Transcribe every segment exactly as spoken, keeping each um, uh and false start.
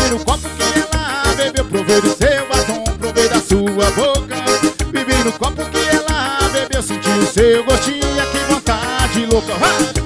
Bebi no copo que ela bebeu, provei do seu batom, provei da sua boca. Bebi no copo que ela bebeu, senti o seu gostinho, que vontade louca. Vai!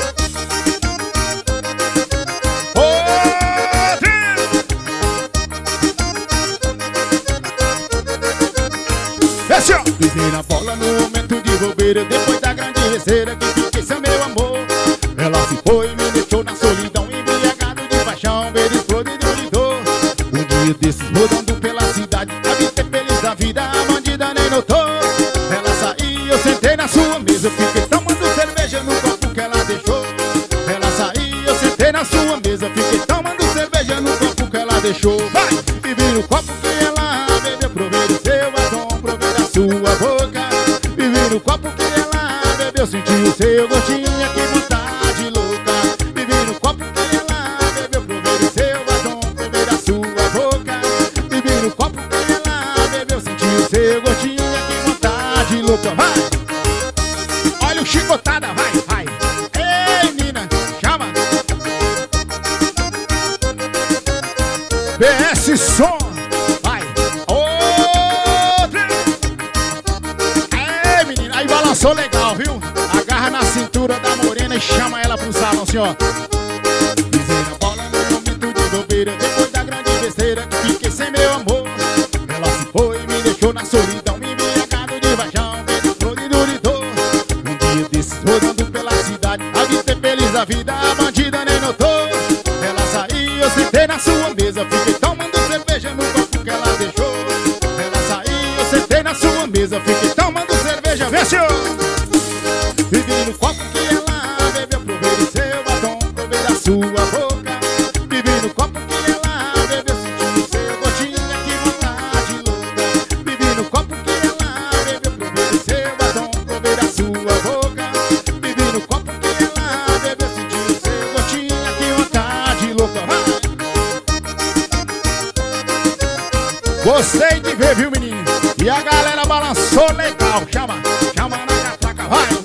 Bebi na bola no momento de bobeira, depois da grande receira que fiquei sem meu amor. Ela se foi e me deixou na solidão, embriagado de paixão, beira explodido de dor. Um dia desses rodando pela cidade, a vida é feliz da vida, a bandida nem notou. Ela saiu, eu sentei na sua mesa, fiquei tomando cerveja no copo que ela deixou. Ela saiu, eu sentei na sua mesa, fiquei tomando cerveja no copo que ela deixou. Vai! Bebi no copo que ela bebeu, provei do seu batom, provei da sua boca. Bebi no copo que ela bebeu, senti o seu gostinho, que vontade louca. Bebi no copo que ela bebeu, provei do seu batom, provei da sua boca. Bebi no copo que ela bebeu, senti o seu gostinho, que vontade louca. Vai! Olha o chicotada, vai, vai. Ei, Nina, chama. B S Som. Balançou legal, viu? Agarra na cintura da morena e chama ela pro salão, assim, ó. Pisei na bola no momento de bobeira, depois da grande besteira que fiquei sem meu amor. Ela se foi e me deixou na solidão, me embriagado de paixão, medo florido de dor. Um dia desses rodando pela cidade, a vida é feliz da vida, a bandida nem notou. Ela saiu, eu sentei na sua mesa, fiquei tomando cerveja no copo que ela deixou. Ela saiu, eu sentei na sua mesa, fiquei tomando cerveja, vê senhor. Bebi no copo que ela bebeu, provei do seu batom, provei da sua boca. Bebi no copo que ela bebeu, senti o seu gostinho, que vontade louca. Bebi no copo que ela bebeu, provei do seu batom, provei da sua boca. Bebi no copo que ela bebeu, senti o seu gostinho, que vontade louca. Gostei de ver, viu, menino? E a galera balançou legal. Chama, chama na catraca, vai!